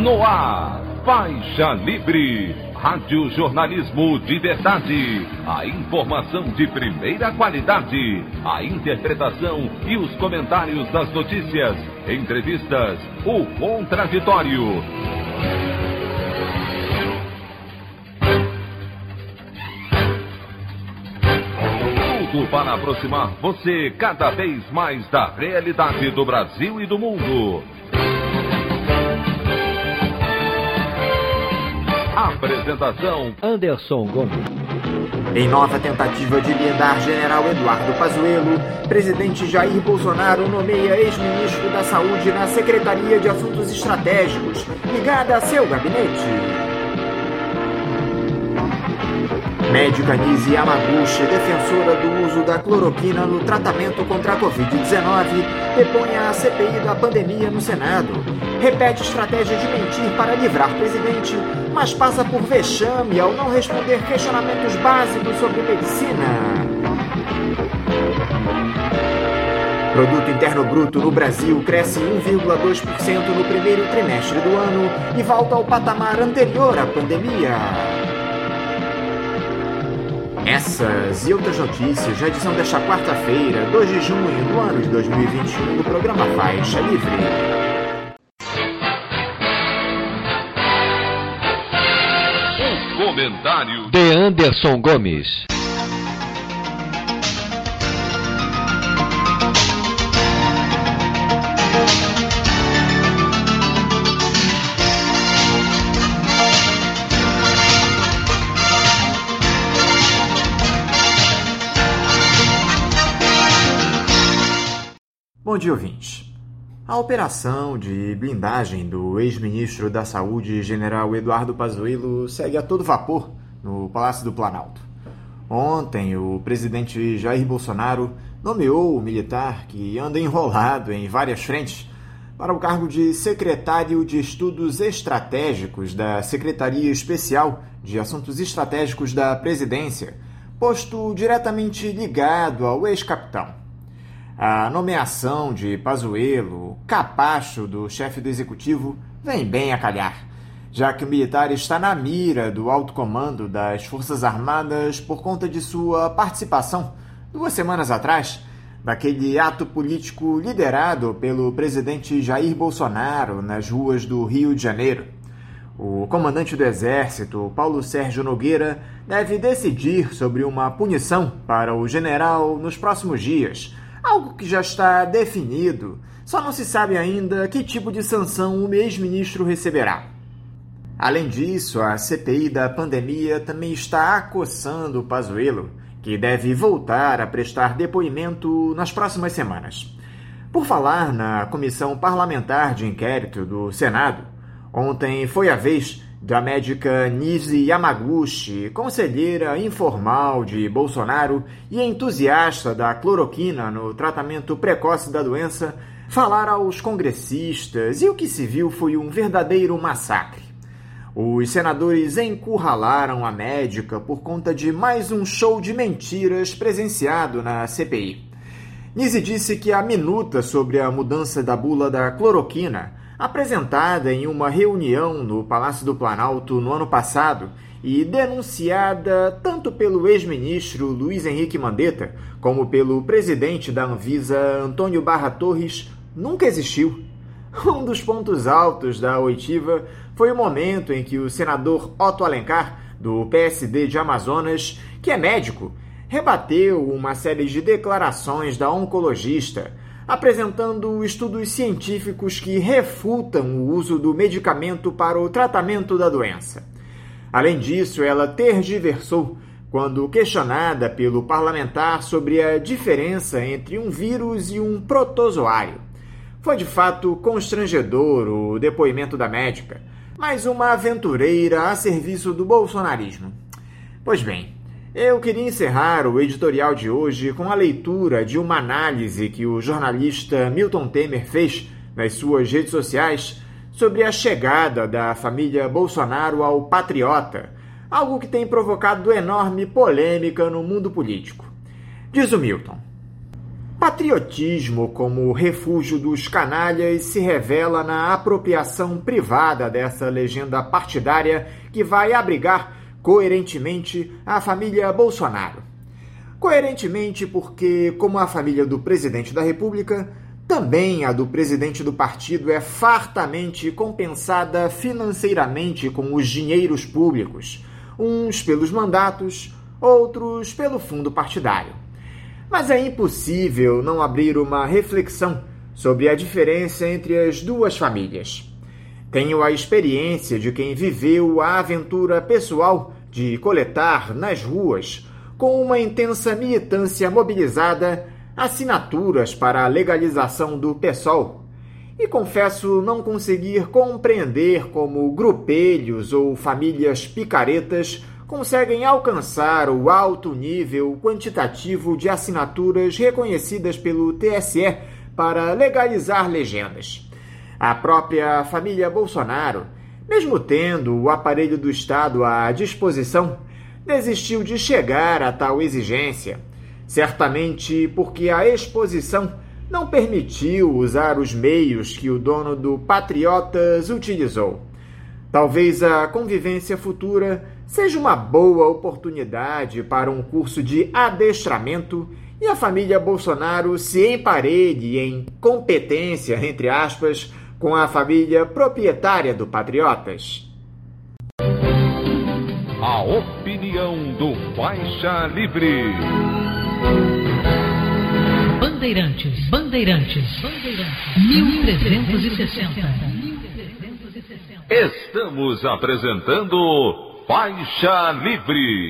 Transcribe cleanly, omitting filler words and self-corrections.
No ar, Faixa Livre, rádio jornalismo de verdade, a informação de primeira qualidade, a interpretação e os comentários das notícias, entrevistas, o contraditório. Tudo para aproximar você cada vez mais da realidade do Brasil e do mundo. Apresentação: Anderson Gomes. Em nova tentativa de blindar General Eduardo Pazuello, presidente Jair Bolsonaro nomeia ex-ministro da Saúde na Secretaria de Assuntos Estratégicos, ligada a seu gabinete. Médica Nise Yamaguchi, defensora do uso da cloroquina no tratamento contra a Covid-19, depõe a CPI da pandemia no Senado. Repete estratégia de mentir para livrar presidente, mas passa por vexame ao não responder questionamentos básicos sobre medicina. Produto Interno Bruto no Brasil cresce 1,2% no primeiro trimestre do ano e volta ao patamar anterior à pandemia. Essas e outras notícias na edição desta quarta-feira, 2 de junho do ano de 2021, do programa Faixa Livre. Comentário de Anderson Gomes. Bom dia, ouvintes. A operação de blindagem do ex-ministro da Saúde, General Eduardo Pazuello, segue a todo vapor no Palácio do Planalto. Ontem, o presidente Jair Bolsonaro nomeou o militar que anda enrolado em várias frentes para o cargo de secretário de Estudos Estratégicos da Secretaria Especial de Assuntos Estratégicos da Presidência, posto diretamente ligado ao ex-capitão. A nomeação de Pazuello, capacho do chefe do executivo, vem bem a calhar, já que o militar está na mira do alto comando das Forças Armadas por conta de sua participação, 2 semanas atrás, naquele ato político liderado pelo presidente Jair Bolsonaro nas ruas do Rio de Janeiro. O comandante do Exército, Paulo Sérgio Nogueira, deve decidir sobre uma punição para o general nos próximos dias, algo que já está definido, só não se sabe ainda que tipo de sanção o ex-ministro receberá. Além disso, a CPI da pandemia também está acossando o Pazuello, que deve voltar a prestar depoimento nas próximas semanas. Por falar na Comissão Parlamentar de Inquérito do Senado, ontem foi a vez da médica Nise Yamaguchi, conselheira informal de Bolsonaro e entusiasta da cloroquina no tratamento precoce da doença, falar aos congressistas, e o que se viu foi um verdadeiro massacre. Os senadores encurralaram a médica por conta de mais um show de mentiras presenciado na CPI. Nise disse que a minuta sobre a mudança da bula da cloroquina, apresentada em uma reunião no Palácio do Planalto no ano passado e denunciada tanto pelo ex-ministro Luiz Henrique Mandetta como pelo presidente da Anvisa, Antônio Barra Torres, nunca existiu. Um dos pontos altos da oitiva foi o momento em que o senador Otto Alencar, do PSD de Amazonas, que é médico, rebateu uma série de declarações da oncologista, apresentando estudos científicos que refutam o uso do medicamento para o tratamento da doença. Além disso, ela tergiversou quando questionada pelo parlamentar sobre a diferença entre um vírus e um protozoário. Foi de fato constrangedor o depoimento da médica, mas uma aventureira a serviço do bolsonarismo. Pois bem, eu queria encerrar o editorial de hoje com a leitura de uma análise que o jornalista Milton Temer fez nas suas redes sociais sobre a chegada da família Bolsonaro ao Patriota, algo que tem provocado enorme polêmica no mundo político. Diz o Milton: Patriotismo como refúgio dos canalhas se revela na apropriação privada dessa legenda partidária que vai abrigar, coerentemente, a família Bolsonaro. Coerentemente porque, como a família do presidente da República, também a do presidente do partido é fartamente compensada financeiramente com os dinheiros públicos, uns pelos mandatos, outros pelo fundo partidário. Mas é impossível não abrir uma reflexão sobre a diferença entre as duas famílias. Tenho a experiência de quem viveu a aventura pessoal de coletar nas ruas, com uma intensa militância mobilizada, assinaturas para a legalização do PSOL. E confesso não conseguir compreender como grupelhos ou famílias picaretas conseguem alcançar o alto nível quantitativo de assinaturas reconhecidas pelo TSE para legalizar legendas. A própria família Bolsonaro, mesmo tendo o aparelho do Estado à disposição, desistiu de chegar a tal exigência, certamente porque a exposição não permitiu usar os meios que o dono do Patriotas utilizou. Talvez a convivência futura seja uma boa oportunidade para um curso de adestramento e a família Bolsonaro se emparelhe em competência, entre aspas, com a família proprietária do Patriotas. A opinião do Faixa Livre. Bandeirantes, 1360. Estamos apresentando Faixa Livre.